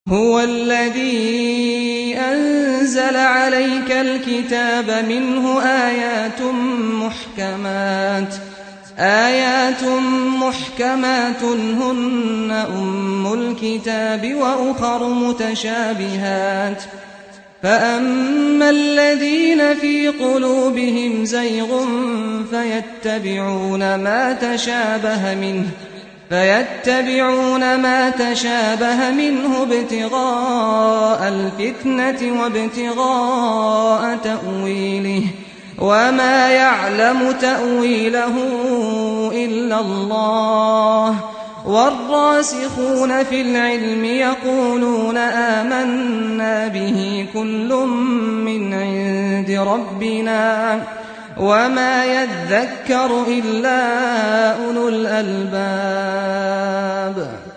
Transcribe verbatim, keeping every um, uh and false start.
هُوَ الَّذِي أَنزَلَ عَلَيْكَ الْكِتَابَ مِنْهُ آيَاتٌ مُحْكَمَاتٌ آيَاتٌ مُحْكَمَاتٌ هُنَّ أُمُّ الْكِتَابِ وَأُخَرُ مُتَشَابِهَاتٌ فَأَمَّا الَّذِينَ فِي قُلُوبِهِمْ زَيْغٌ فَيَتَّبِعُونَ مَا تَشَابَهَ مِنْهُ فيتبعون ما تشابه منه ابتغاء الفتنة وابتغاء تأويله وما يعلم تأويله إلا الله والراسخون في العلم يقولون آمنا به كل من عند ربنا وما يذكر إلا أولو الألباب.